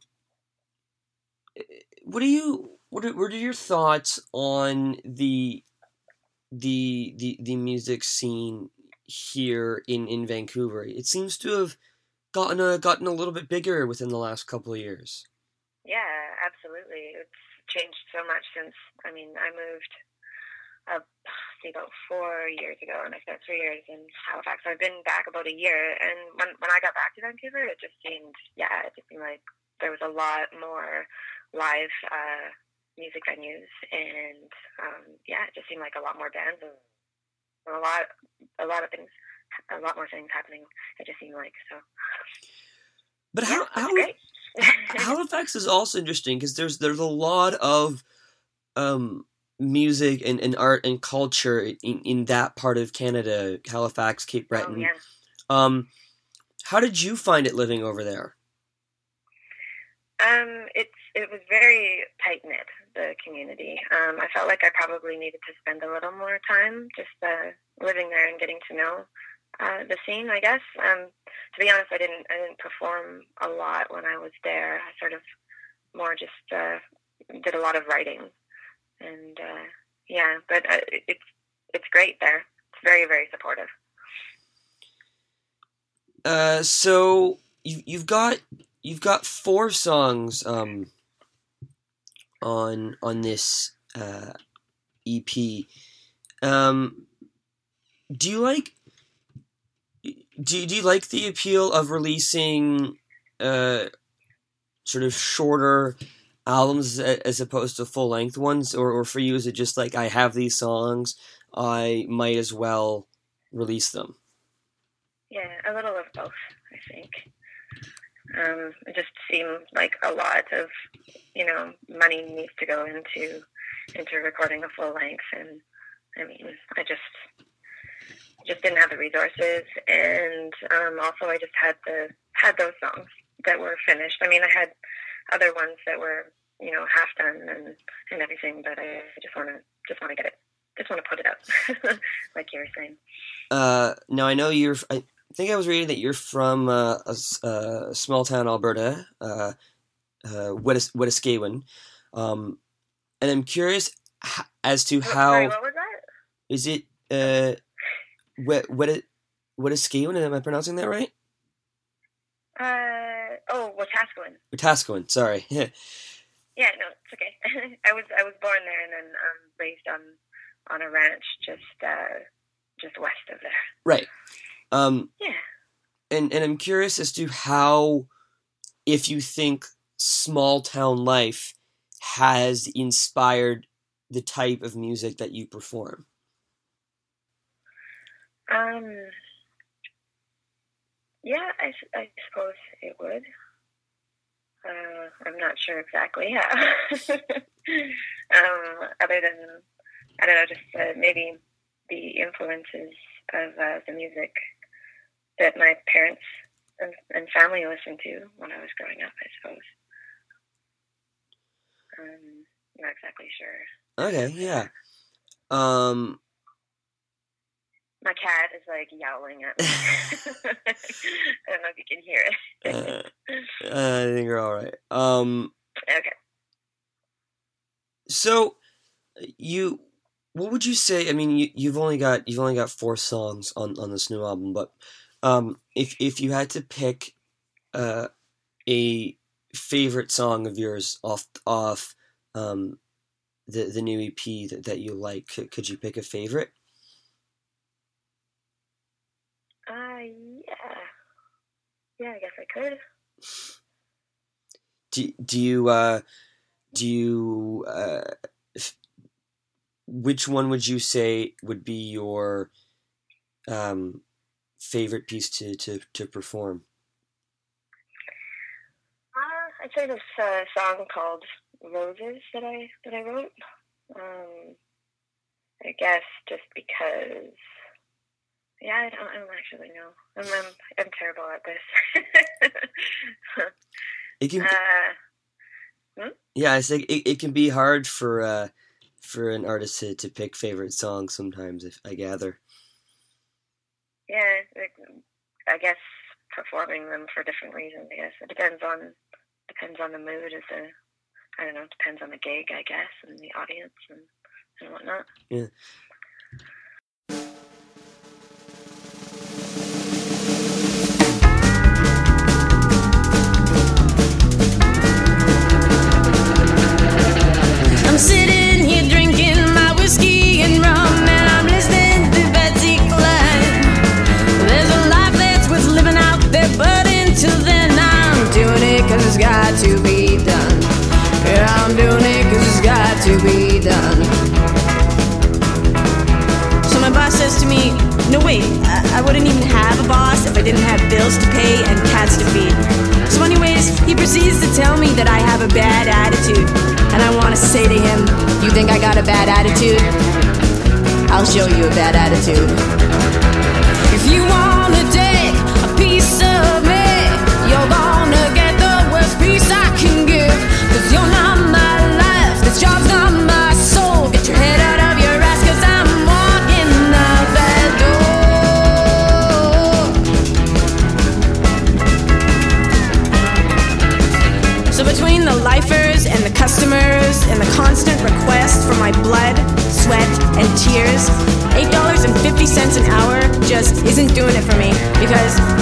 what do you? What are, what are your thoughts on the the the the music scene here in, in Vancouver? It seems to have gotten a gotten a little bit bigger within the last couple of years. Yeah, absolutely. It's changed so much since, I mean, I moved uh, see, about four years ago, and I spent three years in Halifax. So I've been back about a year, and when when I got back to Vancouver, it just seemed, yeah, it just seemed like there was a lot more live uh, music venues, and um, yeah, it just seemed like a lot more bands and a lot, a lot of things, a lot more things happening. It just seemed like so. But how Yeah, it's how great. Halifax is also interesting because there's there's a lot of um, music and, and art and culture in, in that part of Canada, Halifax, Cape Breton. Oh, yeah. Um, how did you find it living over there? Um, it's it was very tight knit, the community. Um, I felt like I probably needed to spend a little more time just uh, living there and getting to know uh, the scene, I guess. Um, to be honest, I didn't I didn't perform a lot when I was there. I sort of more just uh, did a lot of writing, and uh, yeah, but uh, it's it's great there. It's very very supportive. Uh, so you you've got you've got four songs um on on this uh, E P. Um, do you like do you, do you like the appeal of releasing uh sort of shorter albums as opposed to full length ones, or or for you is it just like, I have these songs, I might as well release them? Yeah, a little of both, I think. Um, it just seemed like a lot of, you know, money needs to go into into recording a full length, and I mean, I just just didn't have the resources, and um, also I just had the had those songs that were finished. I mean, I had other ones that were, you know, half done and, and everything, but I just want to just want to get it, just want to put it out, like you were saying. Uh, now I know you're. I think I was reading that you're from uh, a, a small town, Alberta, uh, uh, Wettis- Wetaskiwin, um, and I'm curious h- as to how Sorry, what was that? is it uh, Wet Wet Wetaskiwin? Am I pronouncing that right? Uh oh, Wetaskiwin. Wetaskiwin. Sorry. Yeah, no, it's okay. I was I was born there and then um, raised on on a ranch just uh, just west of there. Right. Um, Yeah. and and I'm curious as to how, if you think small town life has inspired the type of music that you perform. Um. Yeah, I, I suppose it would. Uh, I'm not sure exactly how. um, other than, I don't know, just uh, maybe the influences of uh, the music that my parents and, and family listened to when I was growing up, I suppose. Um, I'm not exactly sure. Okay, yeah. Um, My cat is like yowling at me. I don't know if you can hear it. uh, I think you're all right. Um, Okay. so you, what would you say? I mean, you, you've only got you've only got four songs on, on this new album, but um, if if you had to pick uh, a favorite song of yours off off um, the the new E P that, that you like, could, could you pick a favorite? Uh, yeah. Yeah, I guess I could. Do do you uh, do you uh, f- which one would you say would be your um, favorite piece to, to, to perform? Uh, I'd say this uh, song called Roses that I that I wrote. Um, I guess just because. Yeah, I don't, I don't actually know. I'm, I'm, I'm terrible at this. It can, uh, hmm? yeah, I think it, it can be hard for uh, for an artist to, to pick favorite songs sometimes. If I gather. Yeah, it, I guess performing them for different reasons. I guess it depends on depends on the mood. As a, I don't know. Depends on the gig, I guess, and the audience and, and whatnot. Yeah. I'm sitting here drinking my whiskey and rum, and I'm listening to Betsy Klein. There's a life that's worth living out there, but until then I'm doing it cause it's got to be done. Yeah, I'm doing it cause it's got to be done. So my boss says to me, no wait, I, I wouldn't even have a boss if I didn't have bills to pay and cats to feed. So anyways, he proceeds to tell me that I have a bad attitude. And I want to say to him, you think I got a bad attitude? I'll show you a bad attitude. If you want to take a piece of me, you're gonna get the worst piece I can give. Cause you're not my life, this job's not my soul. Get your head out of your ass cause I'm walking out that door. So between the lifers and the customers and the constant request for my blood, sweat, and tears, eight dollars and fifty cents an hour just isn't doing it for me because